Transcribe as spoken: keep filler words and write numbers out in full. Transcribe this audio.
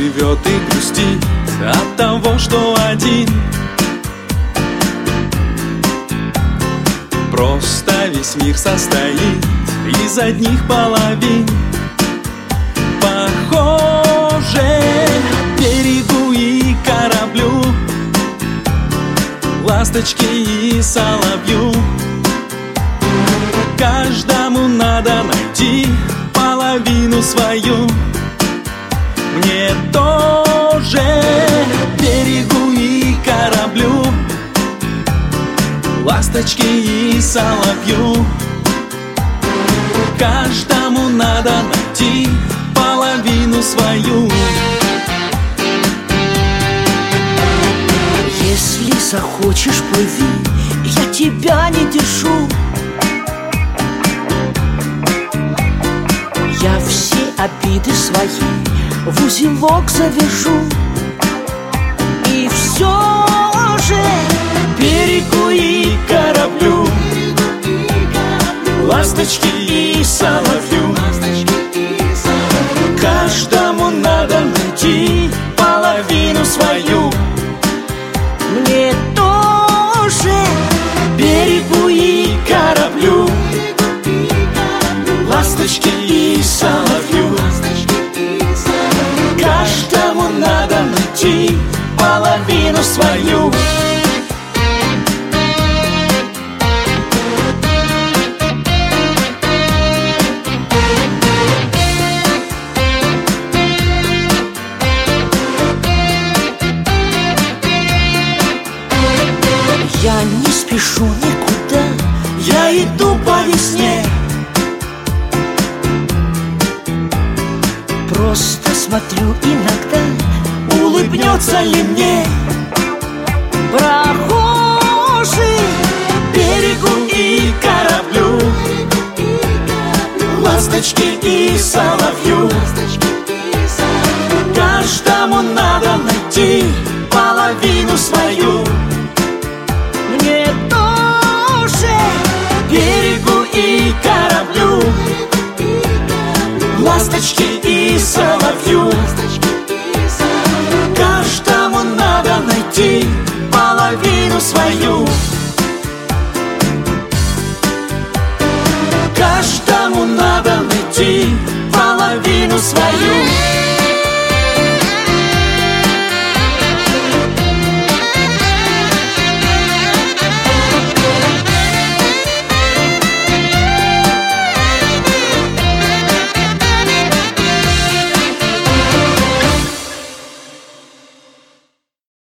живет и грустит от того, что один. Просто весь мир состоит из одних половин. Похоже берегу и кораблю, ласточке и соловью. Каждому надо найти половину свою. Мне тоже берегу и кораблю, ласточке и соловью. Каждому надо найти половину свою. Если захочешь, плыви, я тебя не держу. Я все обиды свои в узелок завяжу. И все же берегу и кораблю, ласточке и соловью. Каждому надо найти половину свою. Мне тоже берегу и кораблю, ласточке и соловью. Каждому надо найти половину свою. Я не спешу никуда, я иду по весне. Просто смотрю иногда, улыбнется ли мне прохожий. Берегу и кораблю, ласточке и соловью. Каждому надо найти половину свою. Мне тоже берегу и кораблю, ласточке и соловью. Каждому надо найти половину свою. Каждому надо найти половину свою.